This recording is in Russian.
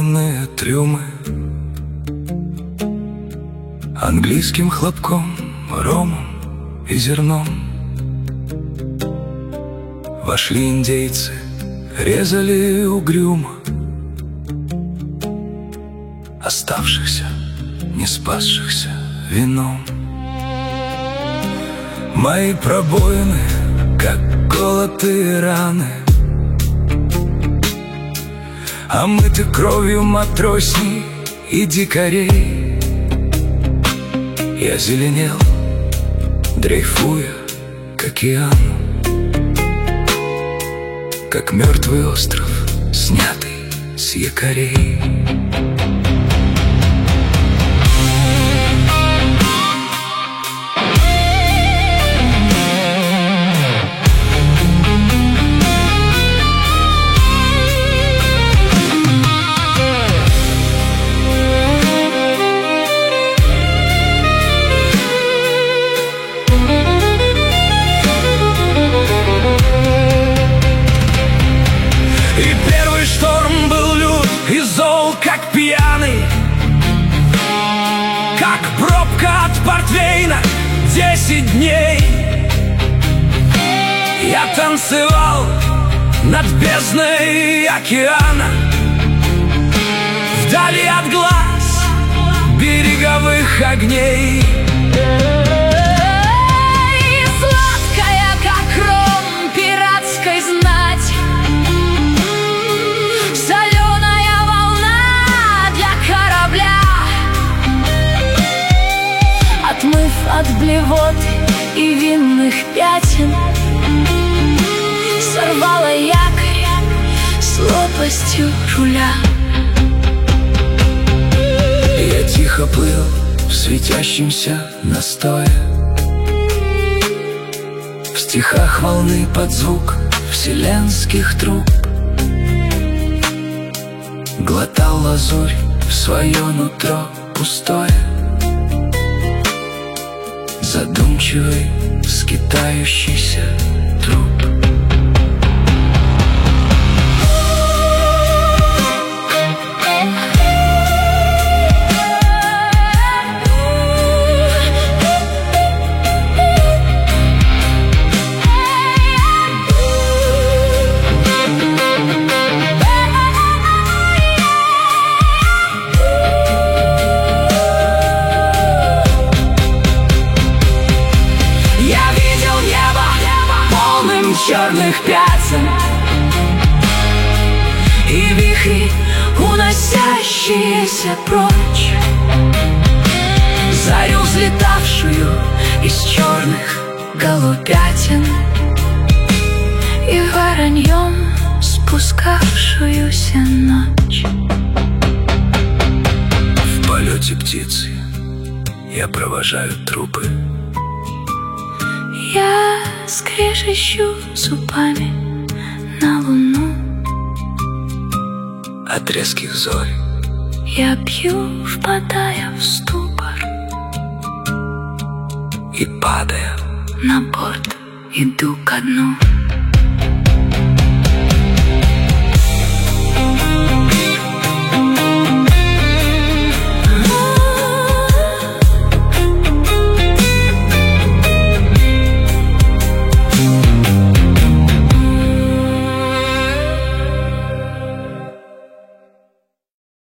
наполненные трюмы английским хлопком, ромом и зерном. Вошли индейцы, резали угрюмо оставшихся, не спасшихся вином. Мои пробоины, как колотые раны, омыты кровью матросней и дикарей. Я зеленел, дрейфуя к океану, как мертвый остров, снятый с якорей. Как пьяный, как пробка от портвейна 10 дней. Я танцевал над бездной океана, вдали от глаз береговых огней. От блевот и винных пятен сорвала якорь с лопастью руля. Я тихо плыл в светящемся настое, в стихах волны под звук вселенских труб. Глотал лазурь в свое нутро пустое, задумчивый, скитающийся труп. Черных пятен и вихри, уносящиеся прочь, зарю, взлетавшую из черных голубятин и вороньем спускавшуюся ночь. В полете птицы я провожаю трупы, я скрежещу зубами на луну. От резких зорь я пью, впадая в ступор, и, падая на борт, иду ко дну.